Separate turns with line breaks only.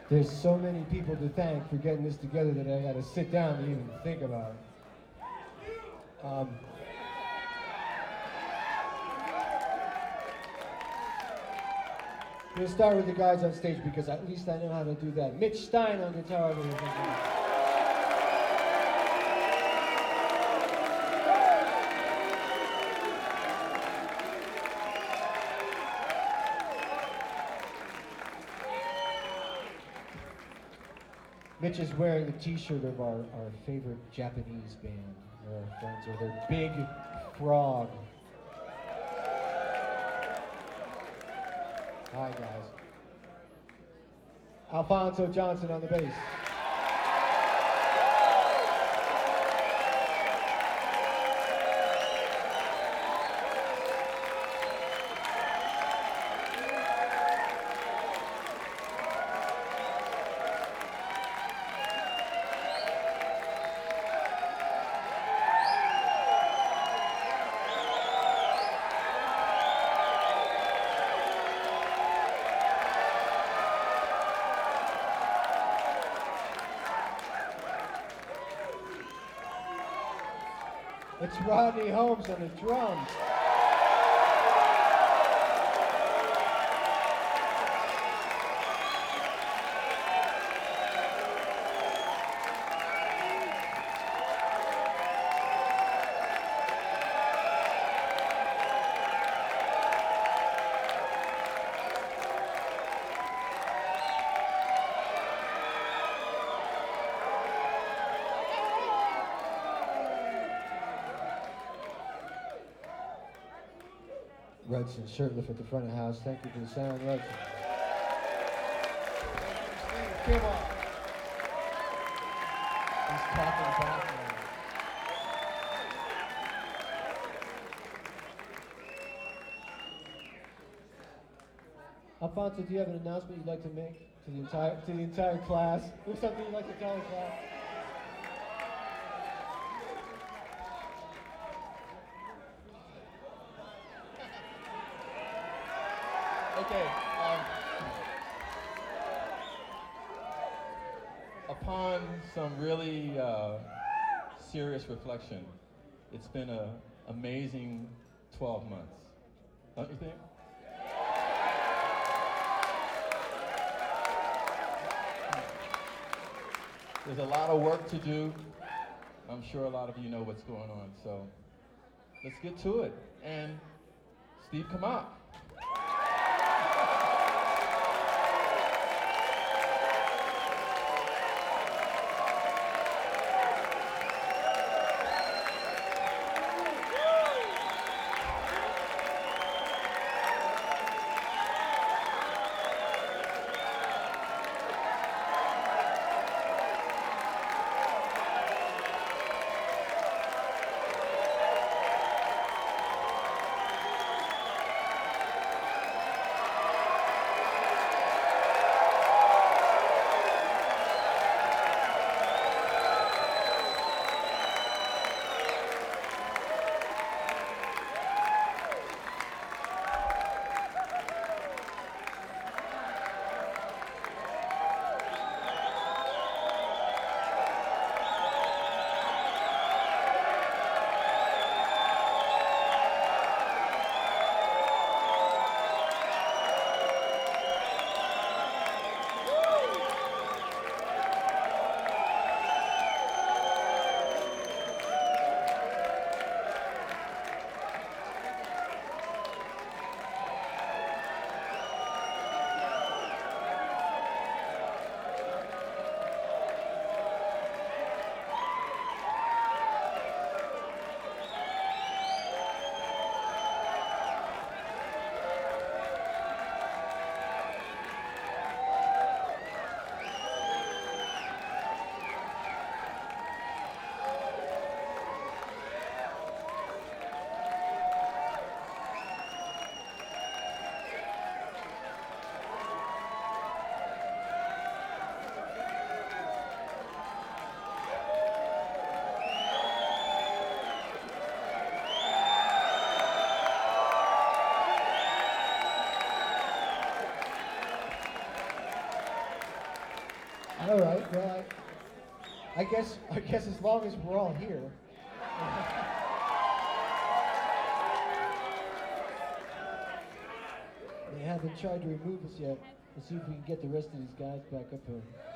There's so many people to thank for getting this together that I got to sit down to even think about it. We'll start with the guys on stage because at least I know how to do that. Mitch Stein on guitar over here. Mitch is wearing a t-shirt of our favorite Japanese band. They're our friends, or they're Big Frog. Hi, guys. Alfonso Johnson on the bass. It's Rodney Holmes on the drums. Rudson, shirtless at the front of the house. Thank you for the sound, Rudson. Come on. He's talking back now. Alfonso, do you have an announcement you'd like to make to the entire class? There's something you'd like to tell the class?
Okay. Upon some really serious reflection, it's been an amazing 12 months. Don't you think? There's a lot of work to do. I'm sure a lot of you know what's going on. So let's get to it. And Steve, come out.
I guess as long as we're all here. They haven't tried to remove us yet. Let's see if we can get the rest of these guys back up here.